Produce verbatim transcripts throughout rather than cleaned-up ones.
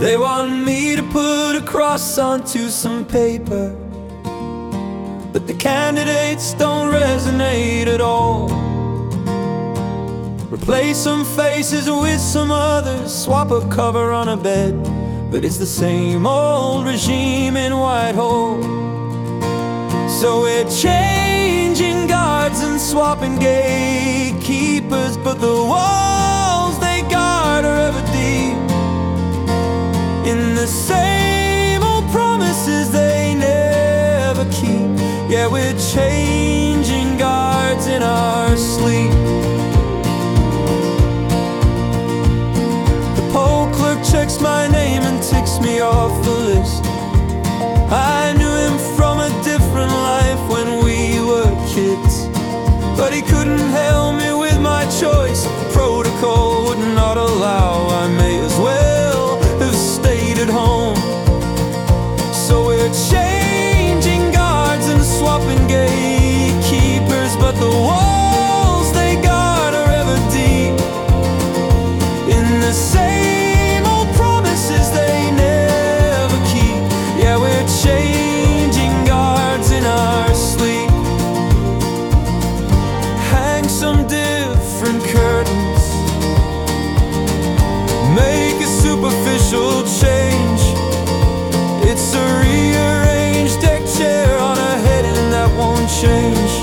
They want me to put a cross onto some paper, but the candidates don't resonate at all. Replace some faces with some others, swap a cover on a bed, but it's the same old regime in Whitehall. So we're changing guards and swapping gatekeepers, but the walls they guard are ever deep in the same old promises they never keep. Yeah, we're changing guards in our sleep. The poll clerk checks my name and ticks me off the list. I knew him from a different life when we were kids, but he couldn't help me with my choice. Protocol would not allow, I may as well have stayed at home. So we're changing guards and swapping gatekeepers, but the walls they guard are ever deep in the same old promises they never keep. Yeah, we're changing guards in our sleep. Hang some different curtains, make a superficial change. It's a rearranged deck chair on a head and that won't change.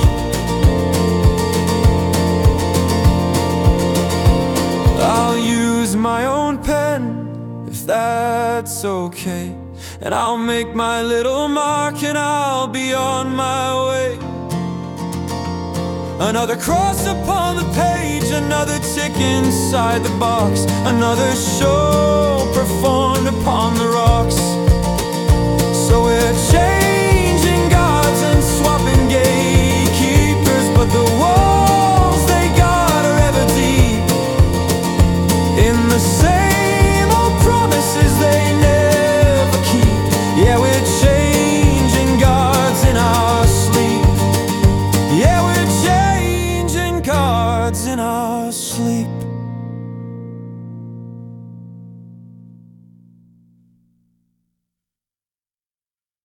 I'll use my own pen if that's okay, and I'll make my little mark and I'll be on my way. Another cross upon the page, another tick inside the box, another show performed upon the rocks. So we're changing guards and swapping gatekeepers, but the walls they guard are ever deep in the same old promises they never keep. Yeah, we're changing guards in our sleep. Yeah, we're changing guards in our sleep.